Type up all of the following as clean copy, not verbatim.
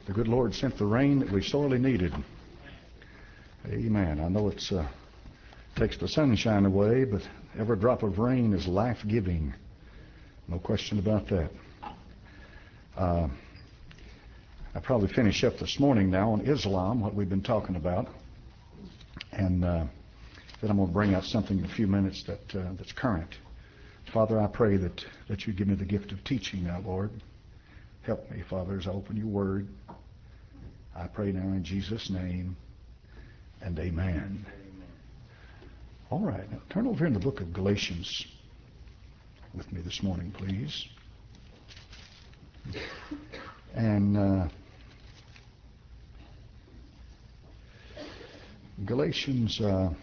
The good Lord sent the rain that we sorely needed. Amen. I know it takes the sunshine away, but every drop of rain is life-giving. No question about that. I probably finish up this morning now on Islam, what we've been talking about. And then I'm going to bring out something in a few minutes that's current. Father, I pray that you give me the gift of teaching now, Lord. Help me, Father, as I open your word. I pray now in Jesus' name, and amen. All right, now turn over in the book of Galatians with me this morning, please. And Galatians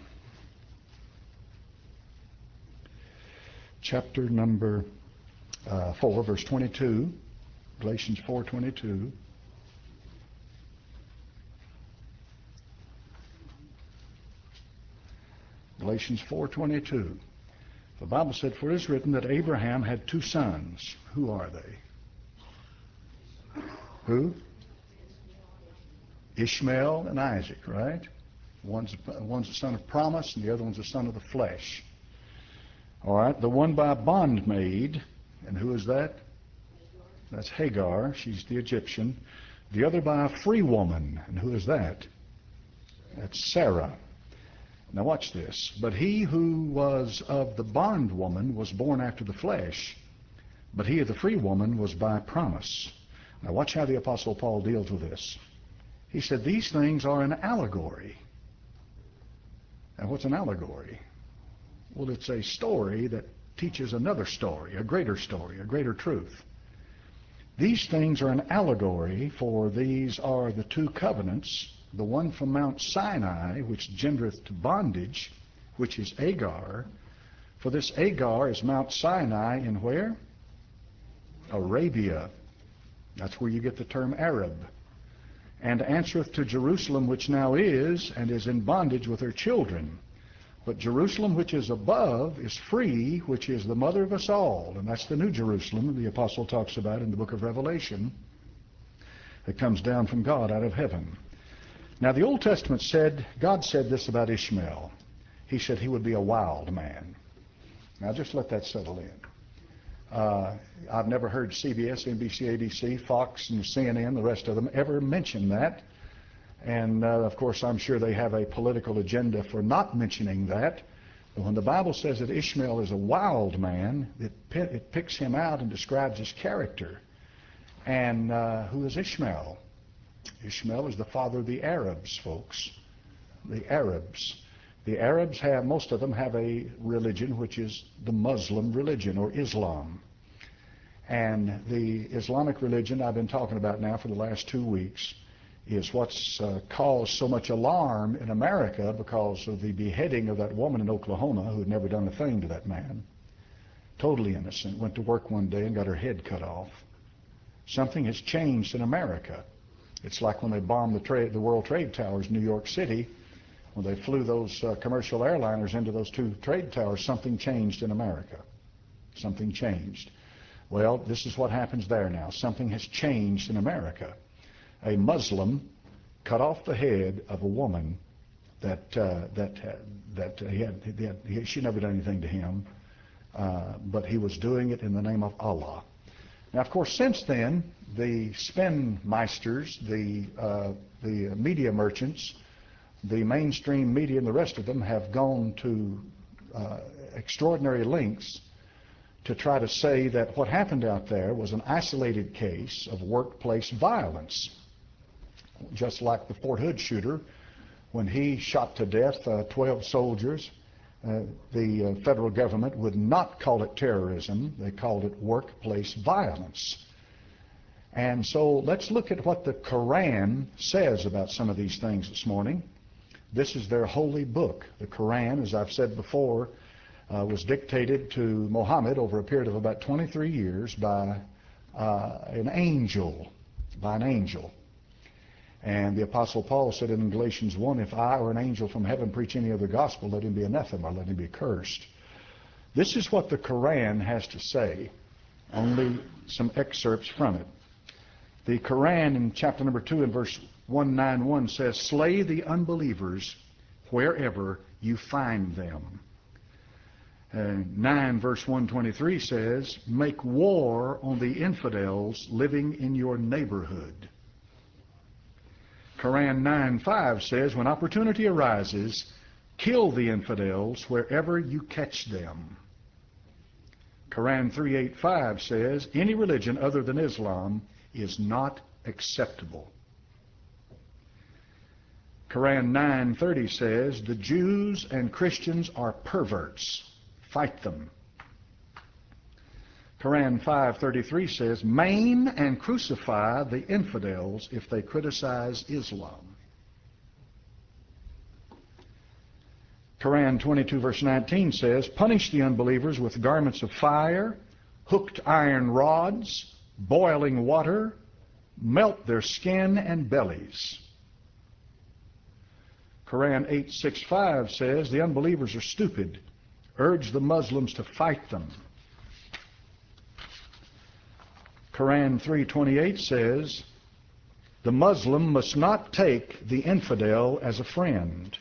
chapter number 4, verse 22. Galatians 4:22. Galatians 4:22. The Bible said, "For it is written that Abraham had two sons." Who are they? Who? Ishmael and Isaac, right? One's a son of promise, and the other one's a son of the flesh. All right, the one by a bondmaid, and who is that? That's Hagar. She's the Egyptian. The other by a free woman, and who is that? That's Sarah. Now watch this. "But he who was of the bondwoman was born after the flesh, but he of the free woman was by promise." Now watch how the Apostle Paul deals with this. He said these things are an allegory. Now what's an allegory? Well, it's a story that teaches another story, a greater truth. These things are an allegory, for these are the two covenants, the one from Mount Sinai, which gendereth to bondage, which is Agar. For this Agar is Mount Sinai in where? Arabia. That's where you get the term Arab. "And answereth to Jerusalem, which now is, and is in bondage with her children. But Jerusalem which is above is free, which is the mother of us all." And that's the New Jerusalem the apostle talks about in the book of Revelation, that comes down from God out of heaven. Now the Old Testament said, God said this about Ishmael. He said he would be a wild man. Now just let that settle in. I've never heard CBS, NBC, ABC, Fox, and CNN, the rest of them, ever mention that. And, of course, I'm sure they have a political agenda for not mentioning that. But when the Bible says that Ishmael is a wild man, it picks him out and describes his character. And who is Ishmael? Ishmael is the father of the Arabs, folks. The Arabs. The Arabs have, most of them have a religion which is the Muslim religion, or Islam. And the Islamic religion I've been talking about now for the last 2 weeks is what's caused so much alarm in America because of the beheading of that woman in Oklahoma who had never done a thing to that man. Totally innocent. Went to work one day and got her head cut off. Something has changed in America. It's like when they bombed the World Trade Towers in New York City. When they flew those commercial airliners into those two trade towers, something changed in America. Something changed. Well, this is what happens there now. Something has changed in America. A Muslim cut off the head of a woman she never done anything to him, but he was doing it in the name of Allah. Now, of course, since then, the spin meisters, the media merchants, the mainstream media and the rest of them have gone to extraordinary lengths to try to say that what happened out there was an isolated case of workplace violence. Just like the Fort Hood shooter, when he shot to death 12 soldiers, the federal government would not call it terrorism. They called it workplace violence. And so let's look at what the Quran says about some of these things this morning. This is their holy book. The Quran, as I've said before, was dictated to Muhammad over a period of about 23 years by an angel. And the Apostle Paul said in Galatians 1, "If I or an angel from heaven preach any other gospel, let him be anathema, let him be cursed." This is what the Quran has to say, only some excerpts from it. The Quran in chapter number 2 and verse 191 says, slay the unbelievers wherever you find them. 9 verse 123 says, make war on the infidels living in your neighborhood. Quran 9:5 says, when opportunity arises, kill the infidels wherever you catch them. Quran 3:8-5 says, any religion other than Islam is not acceptable. Quran 9:30 says, the Jews and Christians are perverts. Fight them. Quran 5:33 says, maim and crucify the infidels if they criticize Islam. Quran 22 verse 19 says, punish the unbelievers with garments of fire, hooked iron rods, boiling water, melt their skin and bellies. Quran 8:6-5 says, the unbelievers are stupid. Urge the Muslims to fight them. Quran 3:28 says, the Muslim must not take the infidel as a friend.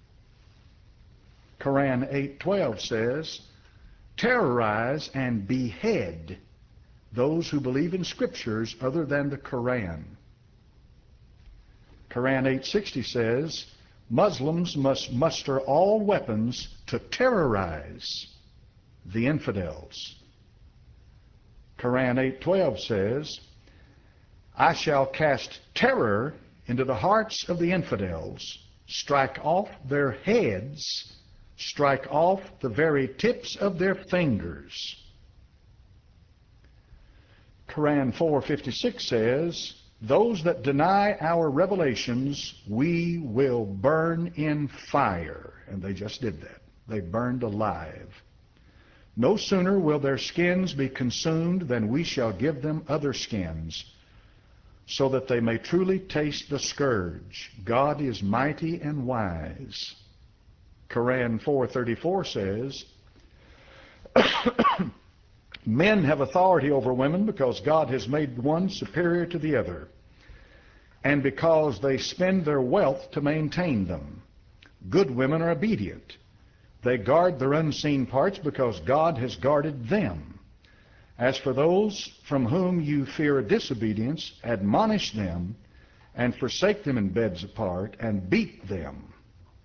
Quran 8:12 says, terrorize and behead those who believe in scriptures other than the Quran. Quran 8:60 says, Muslims must muster all weapons to terrorize the infidels. Quran 8:12 says, I shall cast terror into the hearts of the infidels, strike off their heads, strike off the very tips of their fingers. Quran 4:56 says, those that deny our revelations we will burn in fire. And they just did that. They burned alive. No sooner will their skins be consumed than we shall give them other skins, so that they may truly taste the scourge. God is mighty and wise. Quran 4:34 says, men have authority over women because God has made one superior to the other, and because they spend their wealth to maintain them. Good women are obedient. They guard their unseen parts because God has guarded them. As for those from whom you fear disobedience, admonish them and forsake them in beds apart and beat them.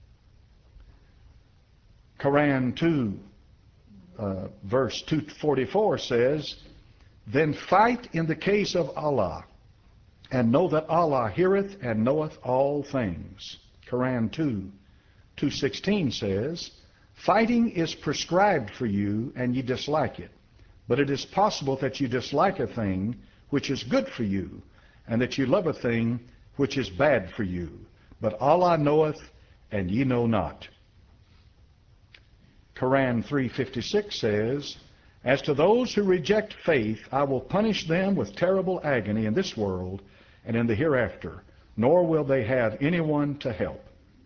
Quran 2 verse 244 says, then fight in the case of Allah, and know that Allah heareth and knoweth all things. Quran 2:16 says, fighting is prescribed for you, and ye dislike it. But it is possible that you dislike a thing which is good for you, and that you love a thing which is bad for you. But Allah knoweth, and ye know not. Quran 3:56 says, as to those who reject faith, I will punish them with terrible agony in this world and in the hereafter, nor will they have anyone to help.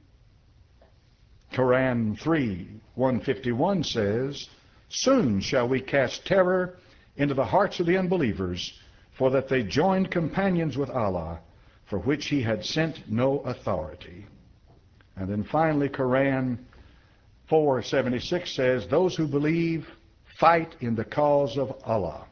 Quran 3:151 says, soon shall we cast terror into the hearts of the unbelievers, for that they joined companions with Allah, for which he had sent no authority. And then finally, Quran 4:76 says, those who believe fight in the cause of Allah.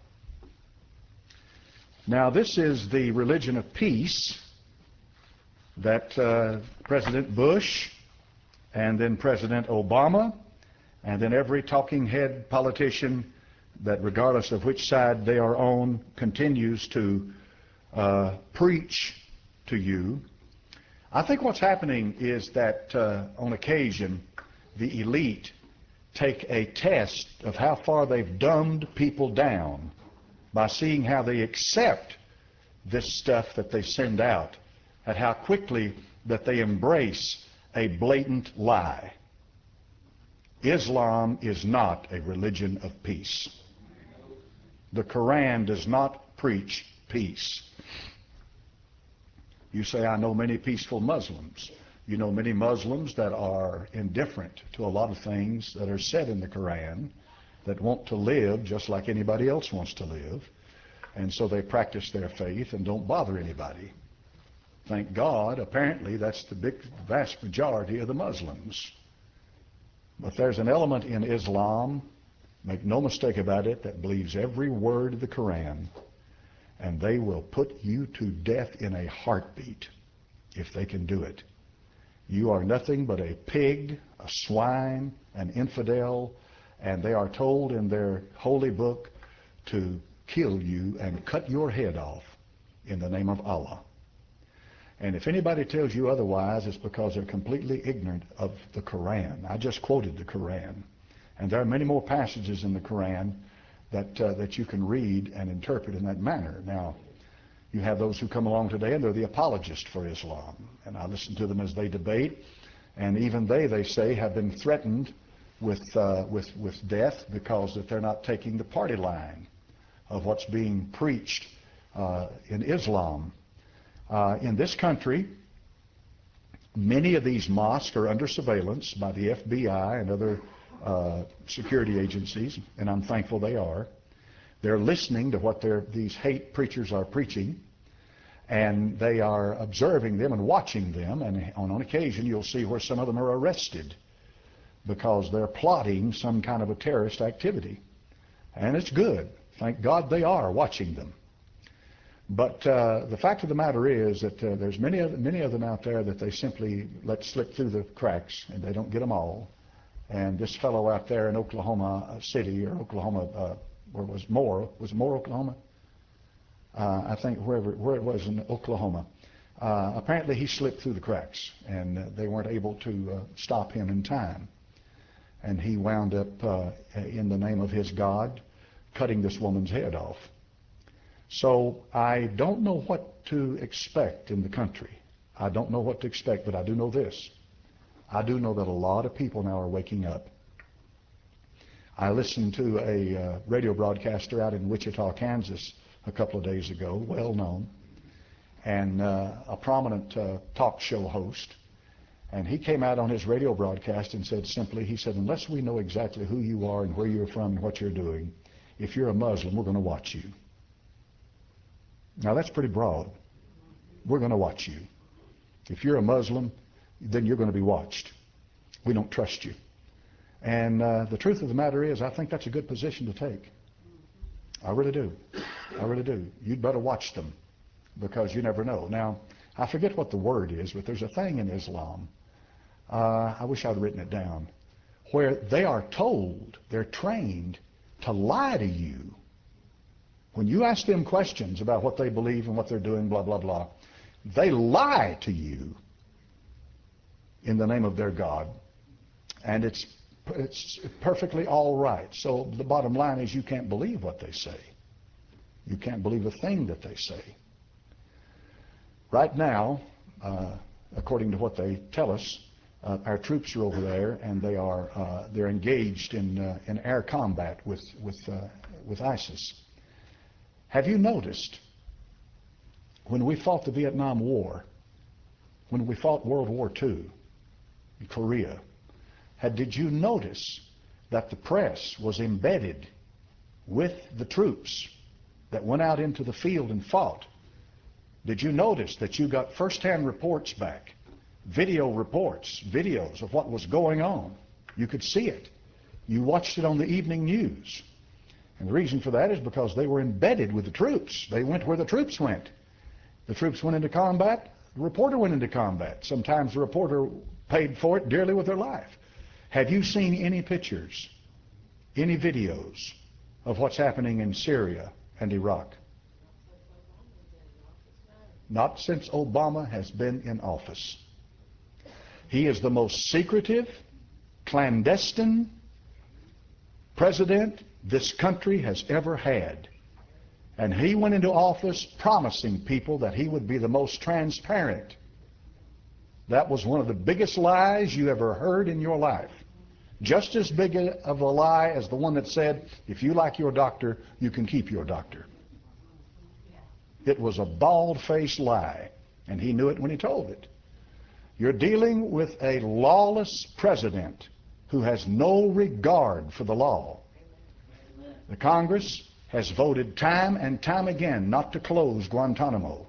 Now, this is the religion of peace that President Bush and then President Obama and then every talking head politician that, regardless of which side they are on, continues to preach to you. I think what's happening is that on occasion the elite take a test of how far they've dumbed people down by seeing how they accept this stuff that they send out and how quickly that they embrace a blatant lie. Islam is not a religion of peace. The Quran does not preach peace. You say, I know many peaceful Muslims. You know many Muslims that are indifferent to a lot of things that are said in the Quran, that want to live just like anybody else wants to live. And so they practice their faith and don't bother anybody. Thank God, apparently that's the vast majority of the Muslims. But there's an element in Islam, make no mistake about it, that believes every word of the Quran, and they will put you to death in a heartbeat if they can do it. You are nothing but a pig, a swine, an infidel, and they are told in their holy book to kill you and cut your head off in the name of Allah. And if anybody tells you otherwise, it's because they're completely ignorant of the Quran. I just quoted the Quran. And there are many more passages in the Quran that you can read and interpret in that manner. Now, you have those who come along today, and they're the apologists for Islam. And I listen to them as they debate. And even they say, have been threatened with death because that they're not taking the party line of what's being preached in Islam. In this country, many of these mosques are under surveillance by the FBI and other security agencies, and I'm thankful they are. They're listening to what these hate preachers are preaching, and they are observing them and watching them, and on occasion you'll see where some of them are arrested because they're plotting some kind of a terrorist activity. And it's good. Thank God they are watching them. But the fact of the matter is that there's many of them out there that they simply let slip through the cracks, and they don't get them all. And this fellow out there in Oklahoma City, or Oklahoma, where was it Moore, Oklahoma? I think where it was in Oklahoma. Apparently he slipped through the cracks, and they weren't able to stop him in time. And he wound up, in the name of his God, cutting this woman's head off. So I don't know what to expect in the country. I don't know what to expect, but I do know this. I do know that a lot of people now are waking up. I listened to a radio broadcaster out in Wichita, Kansas a couple of days ago, well known, and a prominent talk show host. And he came out on his radio broadcast and said simply, he said, unless we know exactly who you are and where you're from and what you're doing, if you're a Muslim, we're going to watch you. Now that's pretty broad. We're going to watch you. If you're a Muslim, then you're going to be watched. We don't trust you. And the truth of the matter is, I think that's a good position to take. I really do. I really do. You'd better watch them, because you never know. Now, I forget what the word is, but there's a thing in Islam. I wish I'd written it down, where they are told, they're trained to lie to you. When you ask them questions about what they believe and what they're doing, blah, blah, blah, they lie to you in the name of their God. And it's perfectly all right. So the bottom line is, you can't believe what they say. You can't believe a thing that they say. Right now, according to what they tell us, our troops are over there, and they're engaged in air combat with ISIS. Have you noticed when we fought the Vietnam War, when we fought World War II in Korea, did you notice that the press was embedded with the troops that went out into the field and fought? Did you notice that you got first-hand reports back, video reports, videos of what was going on? You could see it. You watched it on the evening news. And the reason for that is because they were embedded with the troops. They went where the troops went. The troops went into combat, the reporter went into combat. Sometimes the reporter paid for it dearly with their life. Have you seen any pictures, any videos of what's happening in Syria and Iraq? Not since Obama has been in office. He is the most secretive, clandestine president this country has ever had. And he went into office promising people that he would be the most transparent. That was one of the biggest lies you ever heard in your life. Just as big of a lie as the one that said, if you like your doctor, you can keep your doctor. It was a bald-faced lie, and he knew it when he told it. You're dealing with a lawless president who has no regard for the law. The Congress has voted time and time again not to close Guantanamo.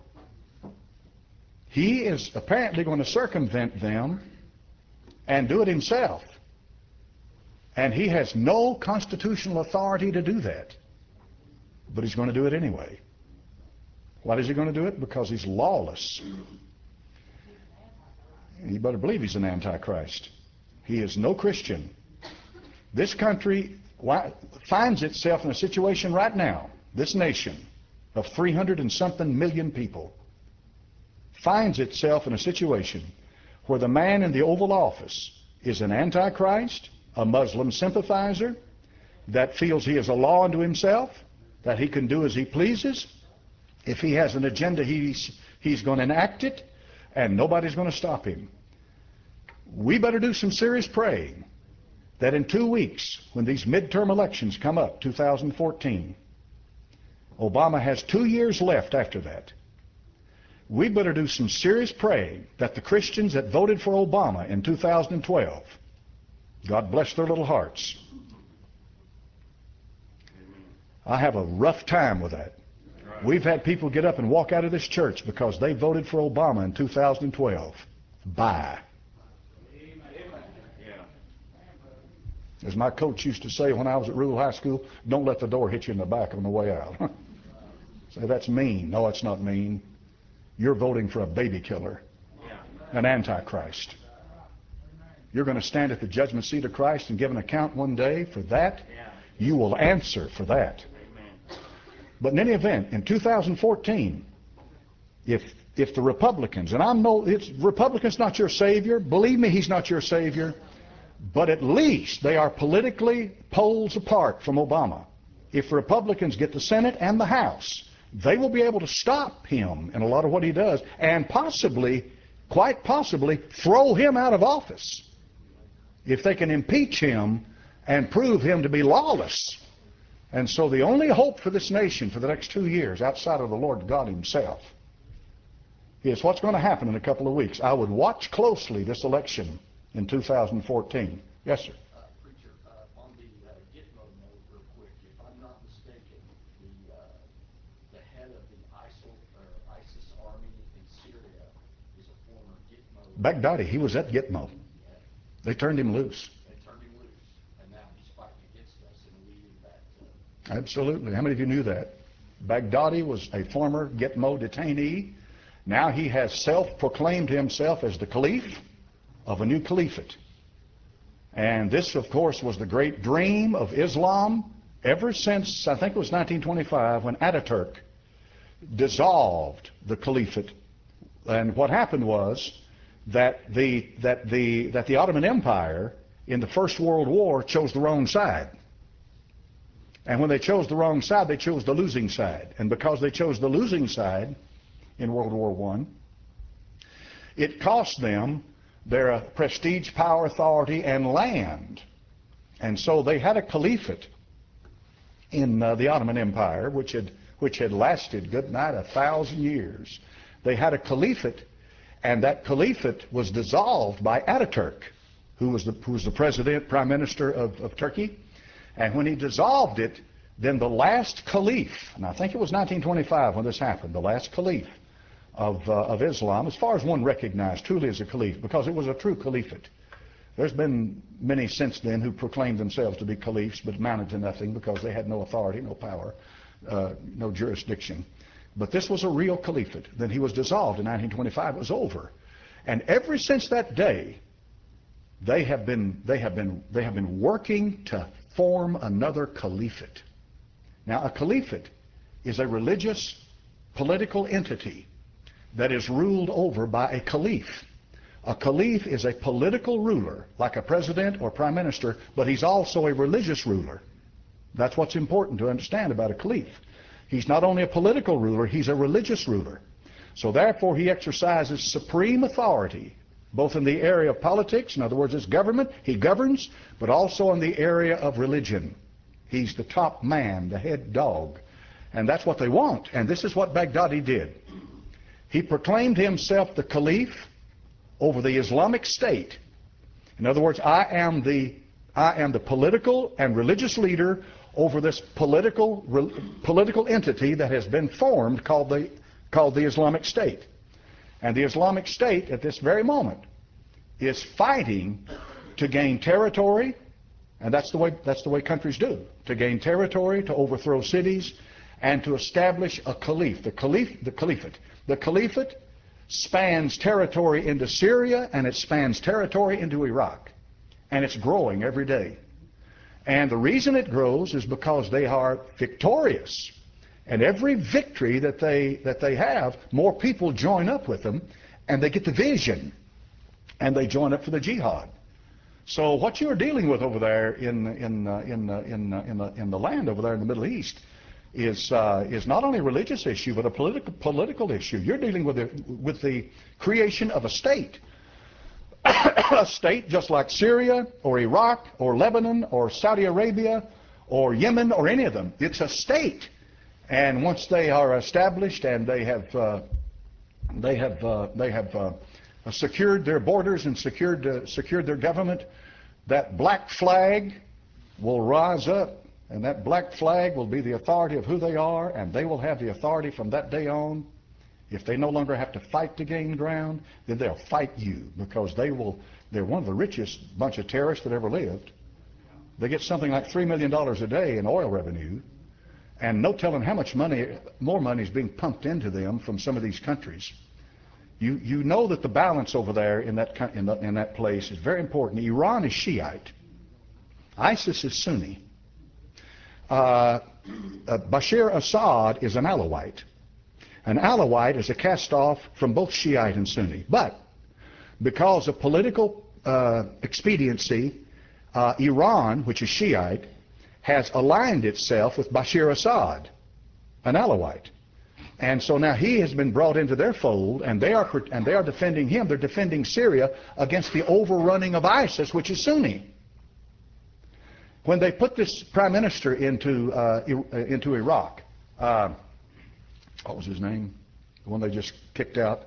He is apparently going to circumvent them and do it himself. And he has no constitutional authority to do that. But he's going to do it anyway. Why is he going to do it? Because he's lawless. You better believe he's an antichrist. He is no Christian. This country finds itself in a situation right now, this nation of 300 and something million people, finds itself in a situation where the man in the Oval Office is an antichrist, a Muslim sympathizer that feels he is a law unto himself, that he can do as he pleases. If he has an agenda, he's going to enact it, and nobody's going to stop him. We better do some serious praying that in 2 weeks, when these midterm elections come up, 2014, Obama has 2 years left after that. We better do some serious praying that the Christians that voted for Obama in 2012, God bless their little hearts. I have a rough time with that. We've had people get up and walk out of this church because they voted for Obama in 2012. Bye. As my coach used to say when I was at Rural High School, don't let the door hit you in the back on the way out. Say, that's mean. No, it's not mean. You're voting for a baby killer, an antichrist. You're going to stand at the judgment seat of Christ and give an account one day for that. You will answer for that. But in any event, in 2014, if the Republicans, and Republicans not your savior, believe me, he's not your savior, but at least they are politically poles apart from Obama. If Republicans get the Senate and the House, they will be able to stop him in a lot of what he does and possibly, quite possibly, throw him out of office if they can impeach him and prove him to be lawless. And so the only hope for this nation for the next 2 years outside of the Lord God himself is what's going to happen in a couple of weeks. I would watch closely this election in 2014. Yes, sir. Preacher, on the Gitmo note real quick, if I'm not mistaken, the head of the ISIS army in Syria is a former Gitmo. Baghdadi, he was at Gitmo. They turned him loose. And now he's fighting against us and leading that. Absolutely. How many of you knew that? Baghdadi was a former Gitmo detainee. Now he has self-proclaimed himself as the caliph of a new caliphate. And this, of course, was the great dream of Islam ever since, I think it was 1925, when Ataturk dissolved the caliphate. And what happened was that the Ottoman Empire in the First World War chose the wrong side. And when they chose the wrong side, they chose the losing side. And because they chose the losing side in World War I, it cost them their prestige, power, authority, and land. And so they had a caliphate in the Ottoman Empire, which had lasted, good night, 1,000 years. They had a caliphate, and that caliphate was dissolved by Ataturk, who was the president, prime minister of Turkey. And when he dissolved it, then the last caliph, and I think it was 1925 when this happened, the last caliph of Islam, as far as one recognized truly as a caliph, because it was a true caliphate. There's been many since then who proclaimed themselves to be caliphs but amounted to nothing because they had no authority, no power, no jurisdiction. But this was a real caliphate. Then he was dissolved in 1925. It was over. And ever since that day, they have been working to form another caliphate. Now, a caliphate is a religious political entity that is ruled over by a caliph. A caliph is a political ruler, like a president or prime minister, but he's also a religious ruler. That's what's important to understand about a caliph. He's not only a political ruler, he's a religious ruler. So therefore, he exercises supreme authority, both in the area of politics, in other words, it's government, he governs, but also in the area of religion. He's the top man, the head dog. And that's what they want. And this is what Baghdadi did. He proclaimed himself the caliph over the Islamic State. In other words, I am the political and religious leader over this political entity that has been formed called the Islamic State. And the Islamic State at this very moment is fighting to gain territory, and that's the way countries do, to gain territory, to overthrow cities, and to establish a caliph. The caliphate. The caliphate spans territory into Syria, and it spans territory into Iraq. And it's growing every day. And the reason it grows is because they are victorious. And every victory that they have, more people join up with them, and they get the vision, and they join up for the jihad. So what you're dealing with over there in the land over there in the Middle East is not only a religious issue but a political issue. You're dealing with the creation of a state. A state just like Syria or Iraq or Lebanon or Saudi Arabia or Yemen or any of them. It's a state. And once they are established and they have secured their borders and secured their government, that black flag will rise up, and that black flag will be the authority of who they are, and they will have the authority from that day on. If they no longer have to fight to gain ground, then they'll fight you, because they're one of the richest bunch of terrorists that ever lived. They get something like $3 million a day in oil revenue, and no telling how much more money is being pumped into them from some of these countries. You know that the balance over there in that place is very important. Iran is Shiite. ISIS is Sunni. Bashar Assad is an Alawite. An Alawite is a cast-off from both Shiite and Sunni. But because of political expediency, Iran, which is Shiite, has aligned itself with Bashar Assad, an Alawite. And so now he has been brought into their fold, and they are defending him. They're defending Syria against the overrunning of ISIS, which is Sunni. When they put this prime minister into Iraq, what was his name? The one they just kicked out?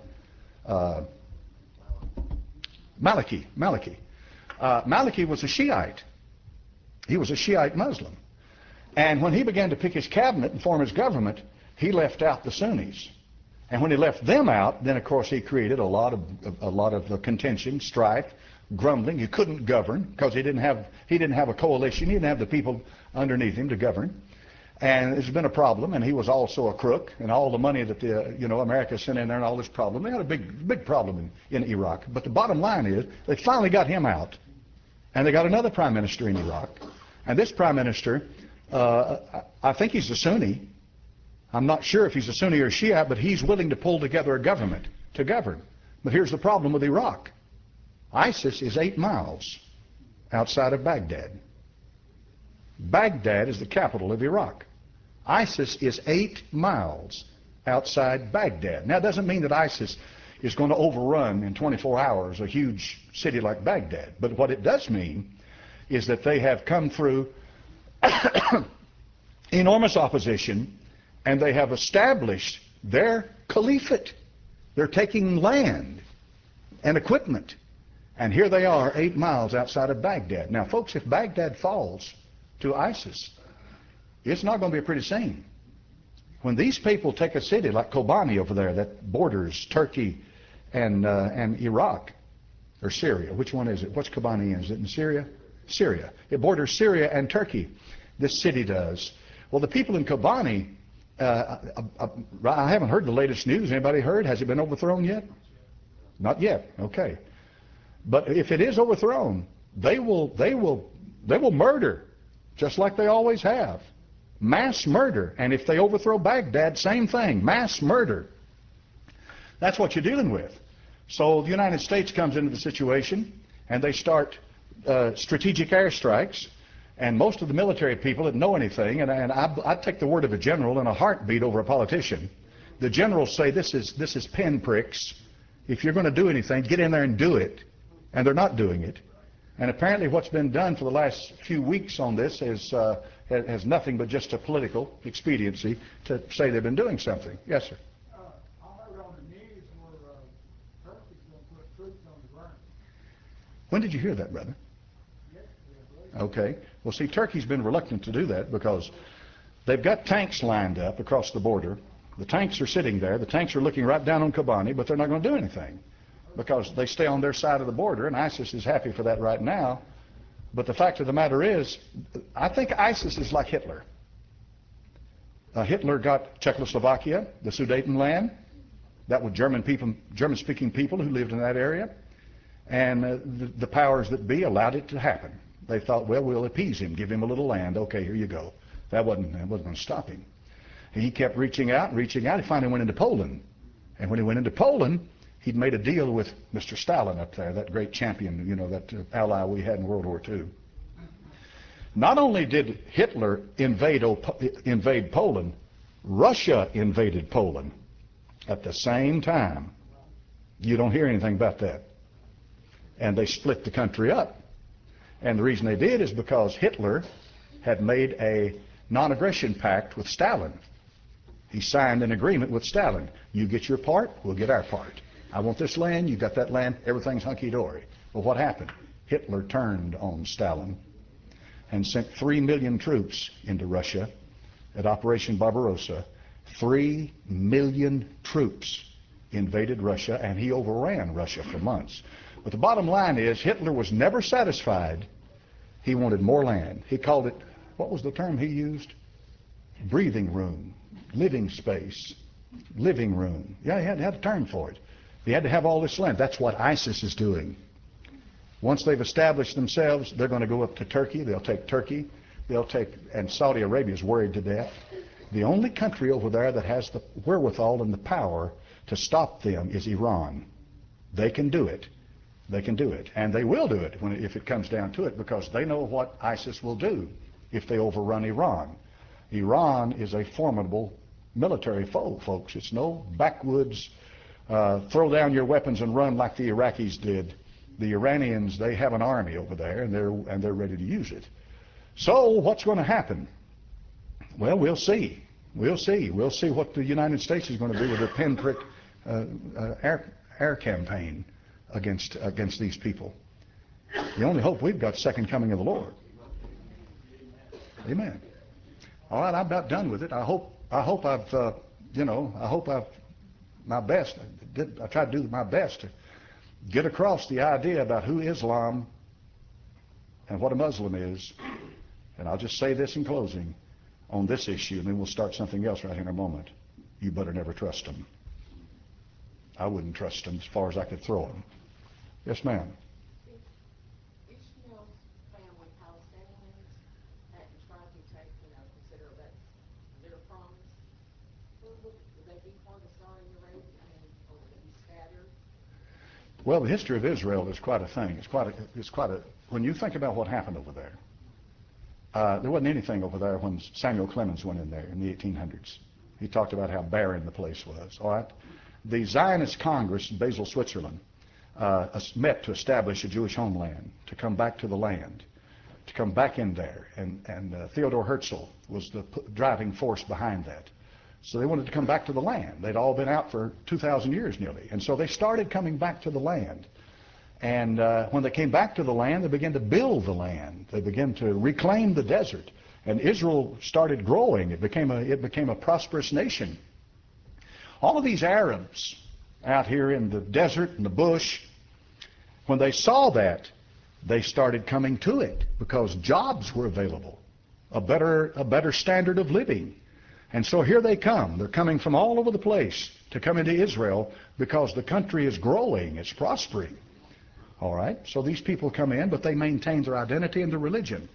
Maliki. Maliki was a Shiite. He was a Shiite Muslim. And when he began to pick his cabinet and form his government, he left out the Sunnis. And when he left them out, then of course he created a lot of contention, strife, grumbling. He couldn't govern because he didn't have a coalition. He didn't have the people underneath him to govern. And it's been a problem. And he was also a crook. And all the money that America sent in there and all this problem, they had a big problem in Iraq. But the bottom line is they finally got him out, and they got another prime minister in Iraq. And this prime minister, I think he's a Sunni. I'm not sure if he's a Sunni or Shia, but he's willing to pull together a government to govern. But here's the problem with Iraq. ISIS is 8 miles outside of Baghdad. Baghdad is the capital of Iraq. ISIS is 8 miles outside Baghdad. Now, it doesn't mean that ISIS is going to overrun in 24 hours a huge city like Baghdad. But what it does mean is that they have come through enormous opposition, and they have established their caliphate. They're taking land and equipment. And here they are 8 miles outside of Baghdad. Now, folks, if Baghdad falls to ISIS, it's not going to be a pretty scene. When these people take a city like Kobani over there that borders Turkey and Iraq, or Syria. Which one is it? What's Kobani in? Is it in Syria? Syria. It borders Syria and Turkey. This city does. Well, the people in Kobani, I haven't heard the latest news. Anybody heard? Has it been overthrown yet? Not yet. Okay. But if it is overthrown, they will murder, just like they always have. Mass murder. And if they overthrow Baghdad, same thing. Mass murder. That's what you're dealing with. So the United States comes into the situation, and they start strategic airstrikes. And most of the military people that know anything, and I take the word of a general in a heartbeat over a politician. The generals say this is pinpricks. If you're going to do anything, get in there and do it. And they're not doing it. And apparently what's been done for the last few weeks on this has nothing but just a political expediency to say they've been doing something. Yes, sir. I heard on the news where Turkey's going to put troops on the ground. When did you hear that, brother? Yesterday, I believe. Okay. Well, see, Turkey's been reluctant to do that because they've got tanks lined up across the border. The tanks are sitting there. The tanks are looking right down on Kobani, but they're not going to do anything because they stay on their side of the border, and ISIS is happy for that right now. But the fact of the matter is, I think ISIS is like Hitler. Hitler got Czechoslovakia, the Sudetenland. That were German-speaking people who lived in that area. And the powers that be allowed it to happen. They thought, well, we'll appease him, give him a little land. Okay, here you go. That wasn't going to stop him. He kept reaching out and reaching out. He finally went into Poland. And when he went into Poland, he'd made a deal with Mr. Stalin up there, that great champion, you know, that ally we had in World War II. Not only did Hitler invade Poland, Russia invaded Poland at the same time. You don't hear anything about that. And they split the country up. And the reason they did is because Hitler had made a non-aggression pact with Stalin. He signed an agreement with Stalin. You get your part, we'll get our part. I want this land, you got that land, everything's hunky-dory. Well, what happened? Hitler turned on Stalin and sent 3 million troops into Russia at Operation Barbarossa. 3 million troops invaded Russia, and he overran Russia for months. But the bottom line is, Hitler was never satisfied. He wanted more land. He called it, what was the term he used? Breathing room, living space, living room. Yeah, he had a term for it. He had to have all this land. That's what ISIS is doing. Once they've established themselves, they're going to go up to Turkey. They'll take Turkey. And Saudi Arabia is worried to death. The only country over there that has the wherewithal and the power to stop them is Iran. They can do it. They can do it. And they will do it if it comes down to it, because they know what ISIS will do if they overrun Iran. Iran is a formidable military foe, folks. It's no backwoods, throw down your weapons and run like the Iraqis did. The Iranians, they have an army over there, and they're ready to use it. So what's going to happen? Well, we'll see. We'll see. We'll see what the United States is going to do with their pinprick air campaign against these people. The only hope we've got, second coming of the Lord. Amen. All right, I'm about done with it. I hope I've my best. I tried to do my best to get across the idea about who Islam and what a Muslim is. And I'll just say this in closing on this issue, and then we'll start something else right here in a moment. You better never trust them. I wouldn't trust them as far as I could throw them. Yes, ma'am. Ishmael's family Palestinians that tried to take, consider that their promise, would they be part of Saudi Arabia, or would they be scattered? Well, the history of Israel is quite a thing. When you think about what happened over there, there wasn't anything over there when Samuel Clemens went in there in the 1800s. He talked about how barren the place was. All right, the Zionist Congress in Basel, Switzerland, met to establish a Jewish homeland, to come back to the land, to come back in there, and Theodor Herzl was the driving force behind that. So they wanted to come back to the land. They'd all been out for 2,000 years nearly, and so they started coming back to the land. And when they came back to the land, they began to build the land. They began to reclaim the desert, and Israel started growing. It became a prosperous nation. All of these Arabs out here in the desert and the bush, when they saw that, they started coming to it because jobs were available, a better standard of living. And so here they come. They're coming from all over the place to come into Israel because the country is growing, it's prospering. All right, so these people come in, but they maintain their identity and their religion.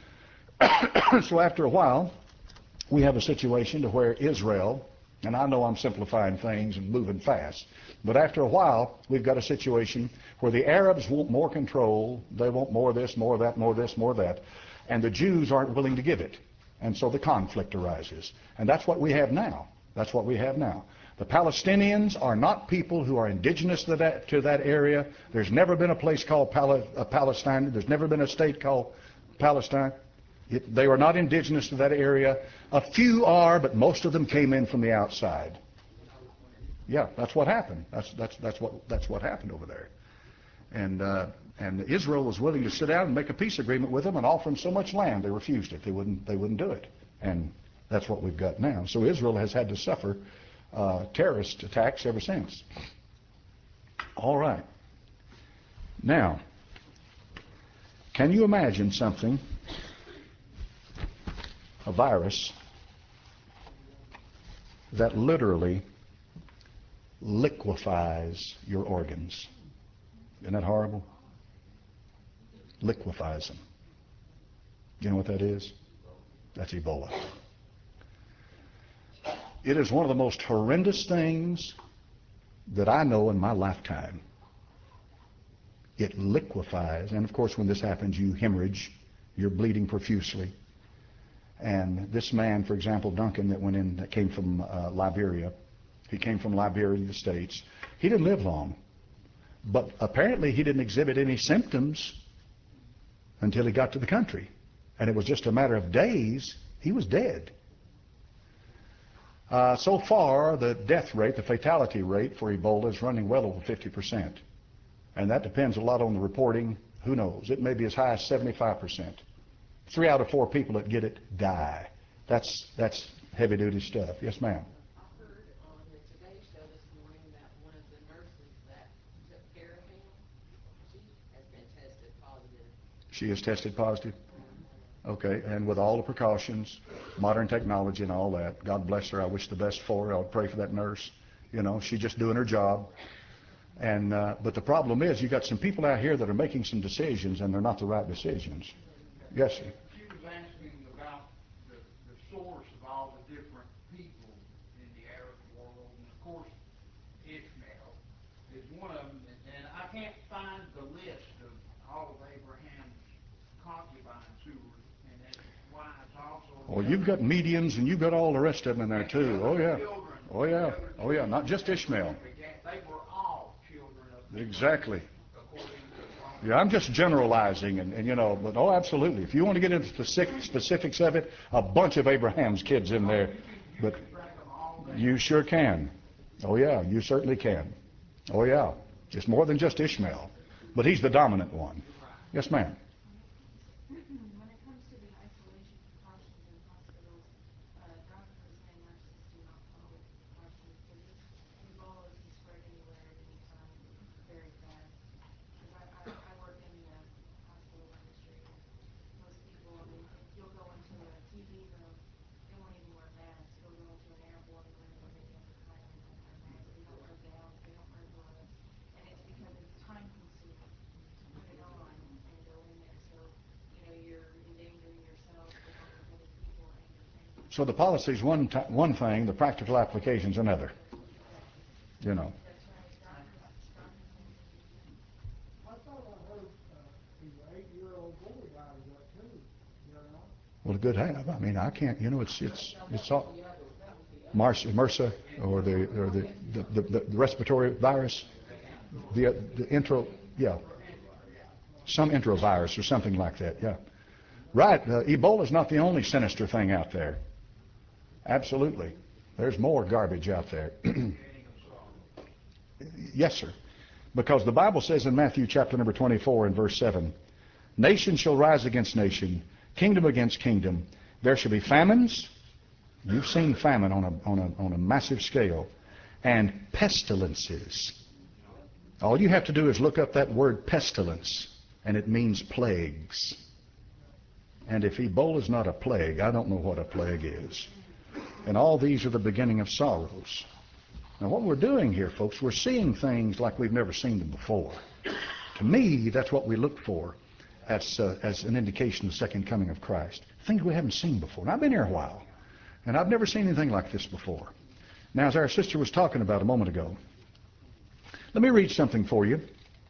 So after a while, we have a situation to where Israel, and I know I'm simplifying things and moving fast, but after a while, we've got a situation where the Arabs want more control. They want more of this, more of that, more of this, more of that, and the Jews aren't willing to give it. And so the conflict arises. And that's what we have now. That's what we have now. The Palestinians are not people who are indigenous to that area. There's never been a place called Palestine. There's never been a state called Palestine. They are not indigenous to that area. A few are, but most of them came in from the outside. Yeah, that's what happened. That's what happened over there. And Israel was willing to sit down and make a peace agreement with them and offer them so much land. They refused it. They wouldn't do it. And that's what we've got now. So Israel has had to suffer terrorist attacks ever since. All right. Now, can you imagine something, a virus, that literally liquefies your organs? Isn't that horrible? Liquefies them. You know what that is? That's Ebola. It is one of the most horrendous things that I know in my lifetime. It liquefies, and of course when this happens you hemorrhage, you're bleeding profusely. And this man, for example, Duncan, that came from Liberia, he came from Liberia to the States. He didn't live long, but apparently he didn't exhibit any symptoms until he got to the country. And it was just a matter of days, he was dead. So far, the death rate, the fatality rate for Ebola is running well over 50%. And that depends a lot on the reporting. Who knows? It may be as high as 75%. 3 out of 4 people that get it die. That's heavy-duty stuff. Yes, ma'am. I heard on the Today Show this morning that one of the nurses that took care of him, she has been tested positive. She is tested positive? Okay, and with all the precautions, modern technology and all that, God bless her. I wish the best for her. I would pray for that nurse. You know, she's just doing her job. And but the problem is, you got some people out here that are making some decisions, and they're not the right decisions. Yes, sir. She was asking about the source of all the different people in the Arab world, and of course, Ishmael is one of them. And I can't find the list of all of Abraham's concubines who were, and that's why it's also. Well, you've got medians, and you've got all the rest of them in there too. Oh yeah, oh yeah, oh yeah. Not just Ishmael. They were all children of. Exactly. According to Yeah, I'm just generalizing, and you know, but oh, absolutely. If you want to get into the specifics of it, a bunch of Abraham's kids in there, but you sure can. Oh yeah, you certainly can. Oh yeah, it's more than just Ishmael, but he's the dominant one. Yes, ma'am. When it comes to the isolation precautions in hospitals, doctors and nurses do not follow the precautions because Ebola can spread anywhere at any time very fast. Because I work in the hospital industry, and most people, I mean, you'll go into a TB room, they won't even wear masks. You'll go into an airborne room where they have to hide, they don't wear masks, they don't wear gowns, they don't wear gloves, and it's because it's time consuming to put it on and go in there. So, you know, you're endangering yourself along with other people and your family. So the policy is one thing, the practical application is another. You know. That's right. Doctors need to do that. I thought I heard the 8-year-old boy died of that too. You know? Well, a good have. I mean, I can't. You know, it's all MRSA or the respiratory virus, the intro, yeah, some enterovirus or something like that. Yeah, right. Ebola is not the only sinister thing out there. Absolutely, there's more garbage out there. Yes, sir. Because the Bible says in Matthew chapter number 24 and verse 7, nation shall rise against nation, kingdom against kingdom. There shall be famines. You've seen famine on a massive scale. And pestilences. All you have to do is look up that word pestilence, and it means plagues. And if Ebola is not a plague, I don't know what a plague is. And all these are the beginning of sorrows. Now what we're doing here, folks, we're seeing things like we've never seen them before. To me, that's what we look for as an indication of the second coming of Christ. Things we haven't seen before. And I've been here a while, and I've never seen anything like this before. Now, as our sister was talking about a moment ago, let me read something for you.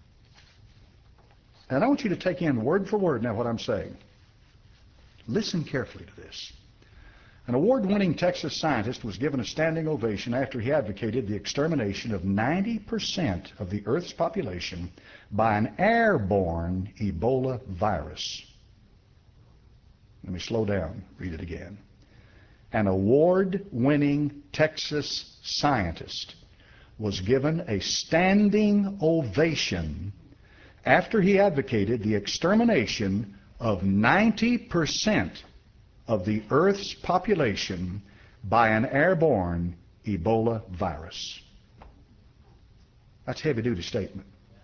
And I want you to take in word for word now what I'm saying. Listen carefully to this. An award-winning Texas scientist was given a standing ovation after he advocated the extermination of 90% of the Earth's population by an airborne Ebola virus. Let me slow down, read it again. An award-winning Texas scientist was given a standing ovation after he advocated the extermination of 90% of the Earth's population by an airborne Ebola virus. That's a heavy-duty statement.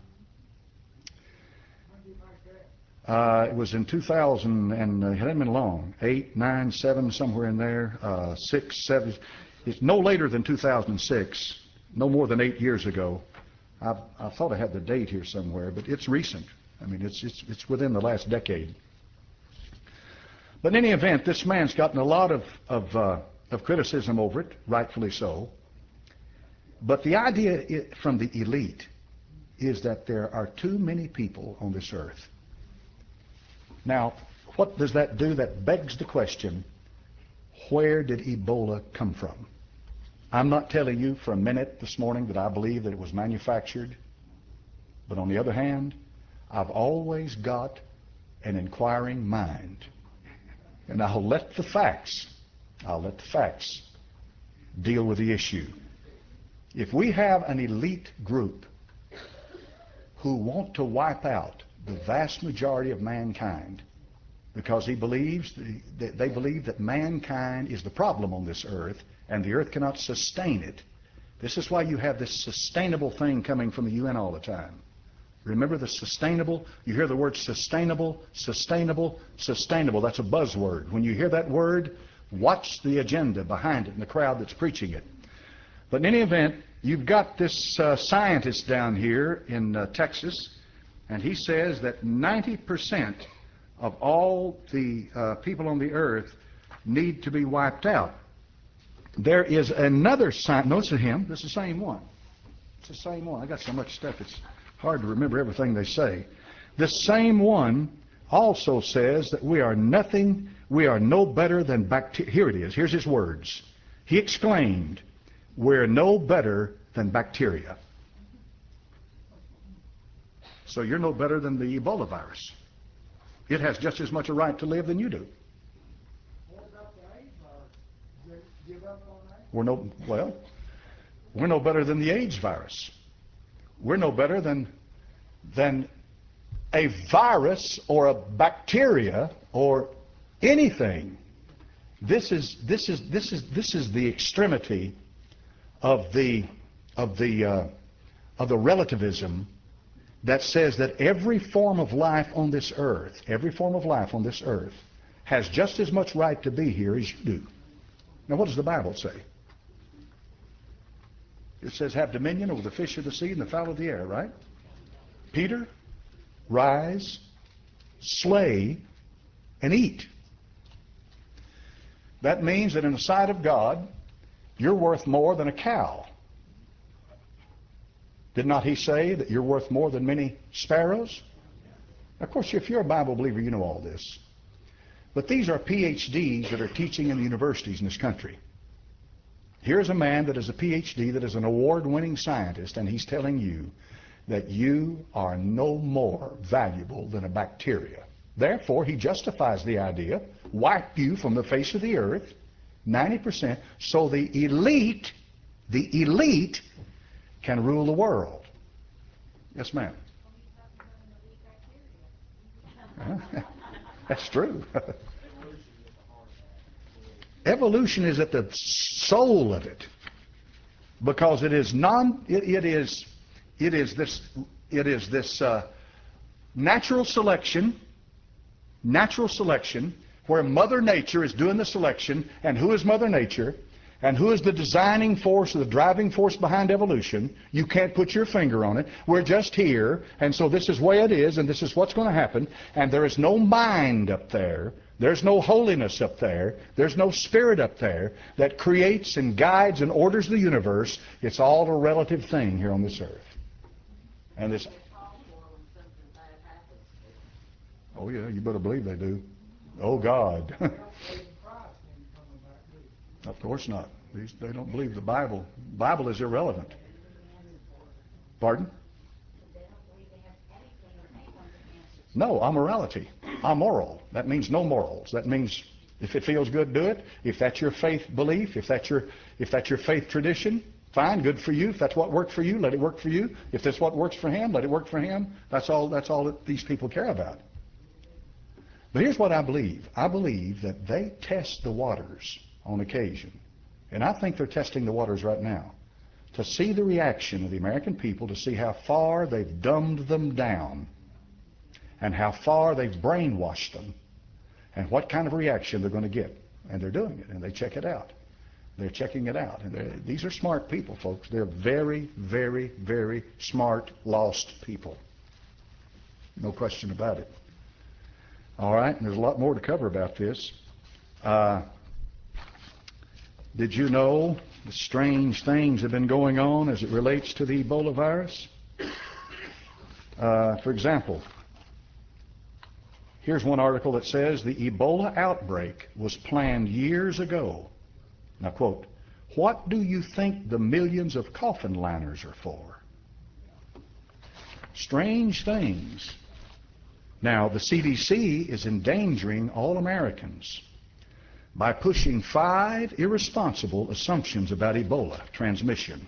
It was in 2000, and it hadn't been long. 8, 9, 7, somewhere in there. 6, 7. It's no later than 2006. No more than 8 years ago. I thought I had the date here somewhere, but it's recent. I mean, it's within the last decade. But in any event, this man's gotten a lot of criticism over it, rightfully so. But the idea from the elite is that there are too many people on this earth. Now, what does that do? That begs the question, where did Ebola come from? I'm not telling you for a minute this morning that I believe that it was manufactured. But on the other hand, I've always got an inquiring mind. And I'll let the facts deal with the issue. If we have an elite group who want to wipe out the vast majority of mankind because they believe that mankind is the problem on this earth and the earth cannot sustain it. This is why you have this sustainable thing coming from the UN all the time. Remember the sustainable? You hear the word sustainable, sustainable, sustainable. That's a buzzword. When you hear that word, watch the agenda behind it and the crowd that's preaching it. But in any event, you've got this scientist down here in Texas, and he says that 90% of all the people on the earth need to be wiped out. There is another scientist. Notice him. This is the same one. It's the same one. I got so much stuff, it's hard to remember everything they say. This same one also says that we are no better than bacteria. Here it is. Here's his words. He exclaimed, "We're no better than bacteria." So you're no better than the Ebola virus. It has just as much a right to live than you do. What about the AIDS virus? Did they give up on that? We're no better than the AIDS virus. We're no better than a virus or a bacteria or anything. This is the extremity of the relativism that says that every form of life on this earth, has just as much right to be here as you do. Now, what does the Bible say? It says, have dominion over the fish of the sea and the fowl of the air, right? Peter, rise, slay, and eat. That means that in the sight of God, you're worth more than a cow. Did not he say that you're worth more than many sparrows? Of course, if you're a Bible believer, you know all this. But these are PhDs that are teaching in the universities in this country. Here's a man that is a PhD, that is an award-winning scientist, and he's telling you that you are no more valuable than a bacteria. Therefore, he justifies the idea, wipe you from the face of the earth, 90%, so the elite can rule the world. Yes, ma'am. That's true. Evolution is at the soul of it, because it is this natural selection where Mother Nature is doing the selection. And who is Mother Nature? And who is the designing force or the driving force behind evolution? You can't put your finger on it. We're just here, and so this is the way it is, and this is what's going to happen. And there is no mind up there. There's no holiness up there. There's no spirit up there that creates and guides and orders the universe. It's all a relative thing here on this earth. And this... Oh, yeah, you better believe they do. Oh, God. Of course not. They don't believe the Bible. The Bible is irrelevant. Pardon? No, amorality. Amoral. That means no morals. That means if it feels good, do it. If that's your faith belief, if that's your faith tradition, Fine, good for you. If that's what worked for you, let it work for you. If that's what works for him, let it work for him. That's all that these people care about. But here's what I believe. I believe that they test the waters on occasion. And I think they're testing the waters right now to see the reaction of the American people, to see how far they've dumbed them down and how far they've brainwashed them and what kind of reaction they're going to get. And they're doing it, and they check it out. They're checking it out. And these are smart people, folks. They're very, very, very smart, lost people. No question about it. All right, and there's a lot more to cover about this. Did you know the strange things have been going on as it relates to the Ebola virus? For example, here's one article that says the Ebola outbreak was planned years ago. Now, quote, "What do you think the millions of coffin liners are for?" Strange things. Now, the CDC is endangering all Americans by pushing 5 irresponsible assumptions about Ebola transmission.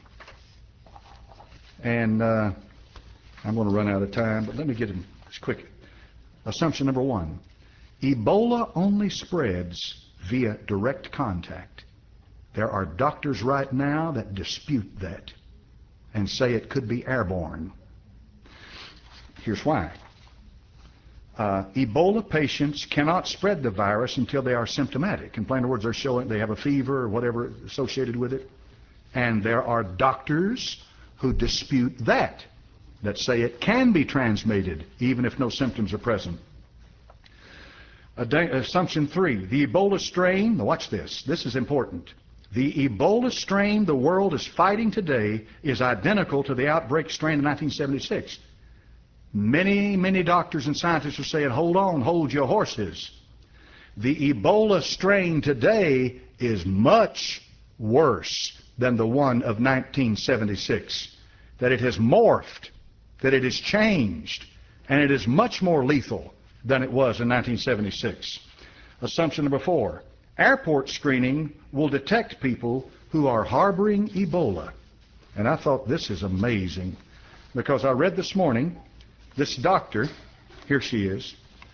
And I'm going to run out of time, but let me get them as quick. Assumption number 1, Ebola only spreads via direct contact. There are doctors right now that dispute that and say it could be airborne. Here's why. Ebola patients cannot spread the virus until they are symptomatic. In plain words, they're showing they have a fever or whatever associated with it. And there are doctors who dispute that say it can be transmitted even if no symptoms are present. Assumption 3, the Ebola strain, watch this, this is important. The Ebola strain the world is fighting today is identical to the outbreak strain in 1976. Many, many doctors and scientists are saying, hold on, hold your horses. The Ebola strain today is much worse than the one of 1976. That it has morphed, that it has changed, and it is much more lethal than it was in 1976. Assumption number 4, airport screening will detect people who are harboring Ebola. And I thought this is amazing because I read this morning, this doctor, here she is,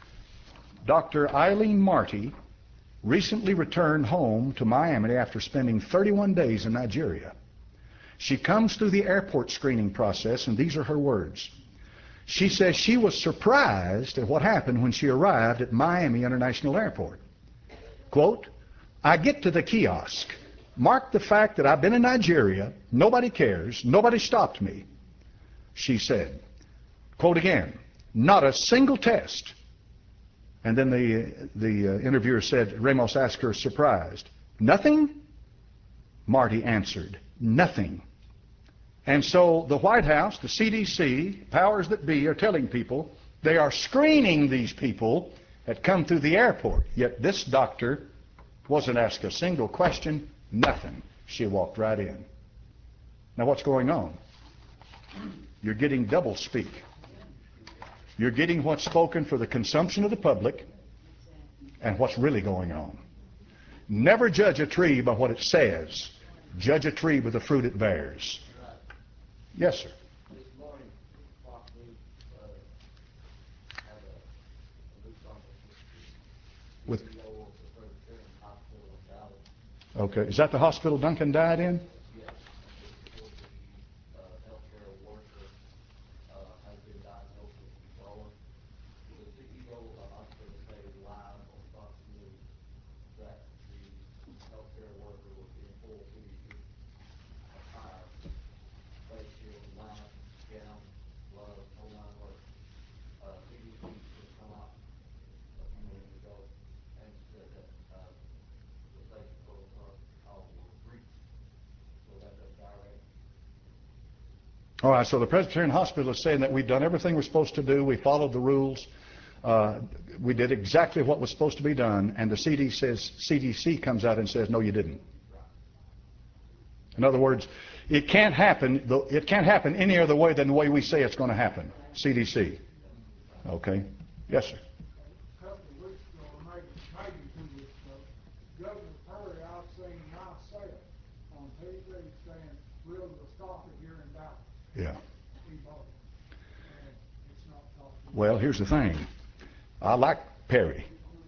Dr. Eileen Marty, recently returned home to Miami after spending 31 days in Nigeria. She comes through the airport screening process, and these are her words. She says she was surprised at what happened when she arrived at Miami International Airport. Quote, "I get to the kiosk, mark the fact that I've been in Nigeria, nobody cares, nobody stopped me." She said, quote again, "Not a single test." And then the interviewer said, Ramos asked her, surprised, "Nothing?" Marty answered, "Nothing." And so the White House, the CDC, powers that be are telling people they are screening these people that come through the airport. Yet this doctor wasn't asked a single question, nothing. She walked right in. Now what's going on? You're getting double speak. You're getting what's spoken for the consumption of the public and what's really going on. Never judge a tree by what it says. Judge a tree by the fruit it bears. Yes, sir. This morning, Fox News had a news conference with the CEO of the Presbyterian Hospital in Dallas. Okay. Is that the hospital Duncan died in? Yes. And the healthcare worker has been diagnosed with Ebola. The CEO of the hospital said live on Fox News that the healthcare worker was in full PPE attire, face shield, mask, gown, gloves, whole nine words. CDC just come out a few minutes ago and said that the safety protocol was breached. So that's a direct. All right, so the Presbyterian Hospital is saying that we've done everything we're supposed to do. We followed the rules. We did exactly what was supposed to be done, and the CDC comes out and says, no, you didn't. In other words, it can't happen. It can't happen any other way than the way we say it's going to happen. CDC. Okay. Yes, sir. A couple of weeks ago, maybe 2 weeks ago, Governor Perry, I've seen myself on TV saying, we'll Yeah. We bought it. And it's not costing. Well, here's the thing. I like Perry.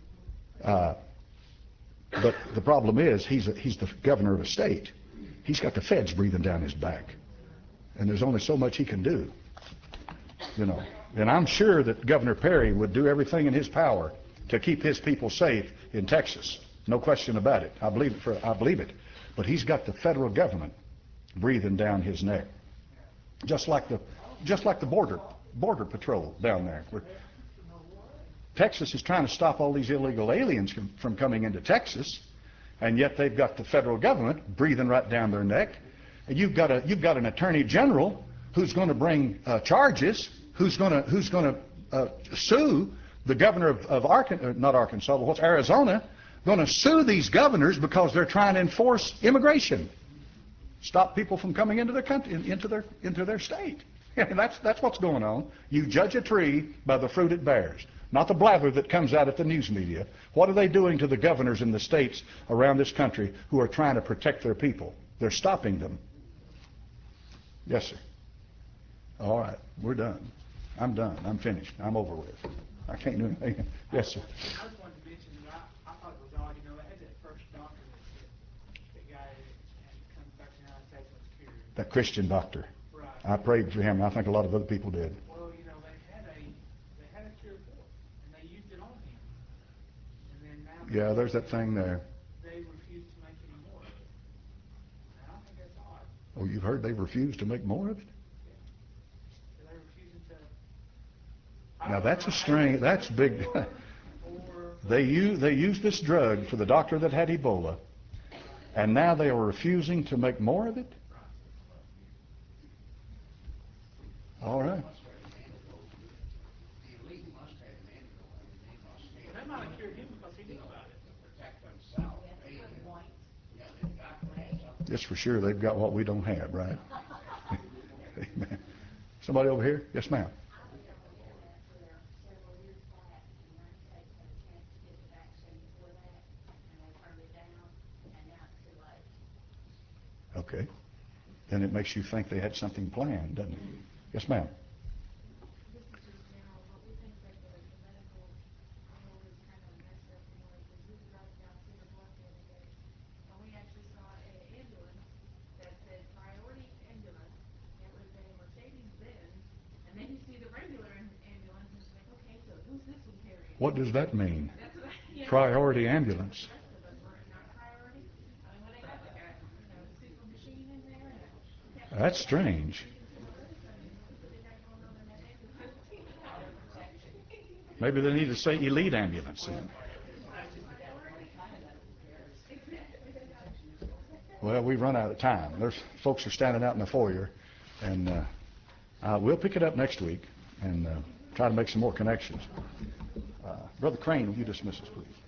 But the problem is he's the governor of a state. He's got the feds breathing down his back. And there's only so much he can do. You know. And I'm sure that Governor Perry would do everything in his power to keep his people safe in Texas. No question about it. I believe it. But he's got the federal government breathing down his neck. Just like the border patrol down there. Texas is trying to stop all these illegal aliens from coming into Texas, and yet they've got the federal government breathing right down their neck. And you've got an attorney general who's going to bring charges, who's going to sue the governor of Arizona, going to sue these governors because they're trying to enforce immigration, stop people from coming into their country, into their state. And that's what's going on. You judge a tree by the fruit it bears, not the blather that comes out at the news media. What are they doing to the governors in the states around this country who are trying to protect their people? They're stopping them. Yes, sir. All right, we're done. I'm done. I'm finished. I'm over with. I can't do anything. Yes, sir. I just wanted to mention that I thought it was odd, they had that first doctor that guy that comes back to the United States and was cured. That Christian doctor. Right. I prayed for him. I think a lot of other people did. Well, they had a cure for it, and they used it on him. And then now. Yeah, there's that thing there. They refused to make any more of it. And I think that's odd. Oh, you've heard they've refused to make more of it? Yeah. They're refusing to. Now that's a strange, that's big. They used this drug for the doctor that had Ebola, and now they are refusing to make more of it? All right. They might have cured him because he knew about it. Yes, for sure. They've got what we don't have, right? Amen. Somebody over here? Yes, ma'am. Okay. Then it makes you think they had something planned, doesn't it? Yes, ma'am. This is just general, but we think that the medical world is kind of messed up anyway, because we were driving down Cedar Bluff the other day, and we actually saw an ambulance that said priority ambulance. It was a Mercedes-Benz, and then you see the regular ambulance, and it's like, okay, so who's this one carrying? What does that mean? That's what I. Priority ambulance. The rest of them were not priority. I mean, when they got like a, super machine in there, and That's strange. Maybe they need to say elite ambulance then. Well, we've run out of time. There's folks are standing out in the foyer, and we'll pick it up next week and try to make some more connections. Brother Crane, will you dismiss us, please?